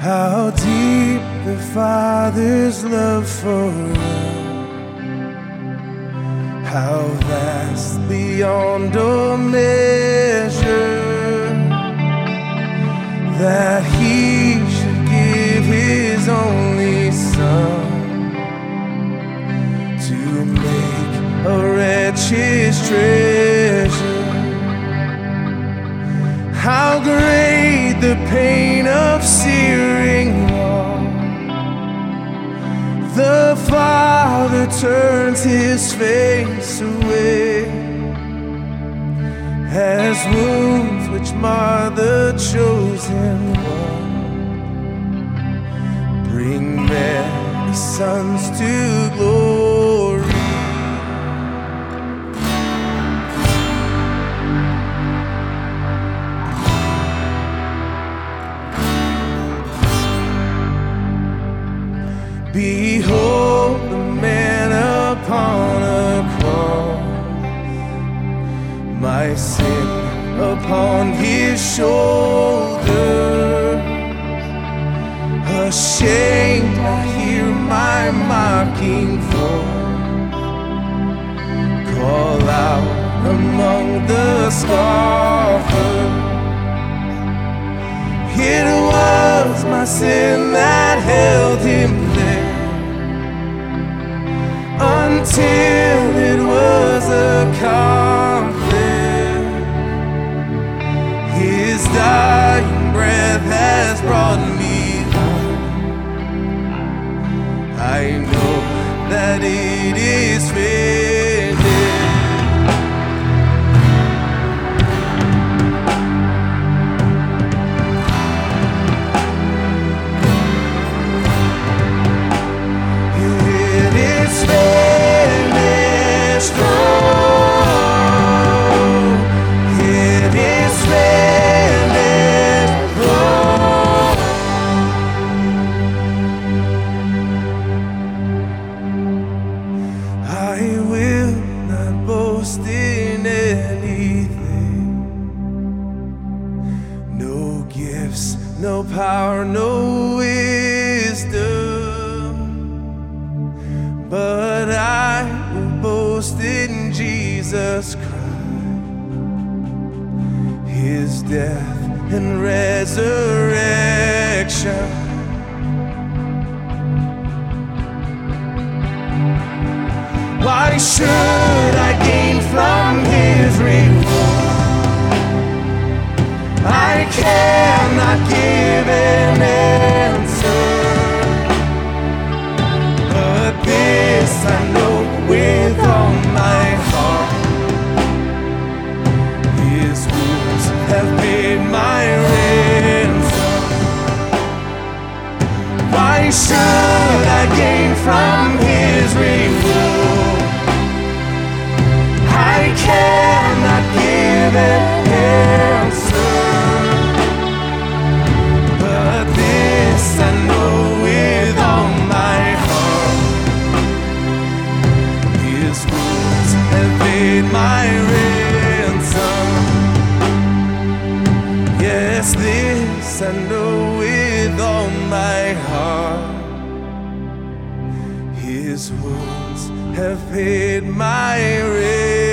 How deep the Father's love for us, how vast beyond all measure, that He should give His only Son to make a wretch His treasure. How great the pain of searing wrong! The Father turns His face away, as wounds which mar the chosen one bring many sons to glory. Behold the man upon a cross, my sin upon His shoulder. Ashamed, I hear my mocking voice call out among the scoffers. It was my sin that held Him there, until it was accomplished. His dying breath has brought me home. I know that it is finished. It is finished. Oh, it is finished. Oh, I will not boast in anything, no gifts, no power, no wisdom, but I will boast in Jesus Christ, His death and resurrection. Why should I gain from His reward? I cannot give an answer, but this I know with all my heart: His wounds have paid my ransom. Why should I gain from His reward? I cannot give an answer, but this I know with all my heart: His wounds have paid my ransom. Yes, this I know with all my heart: His wounds have paid my ransom.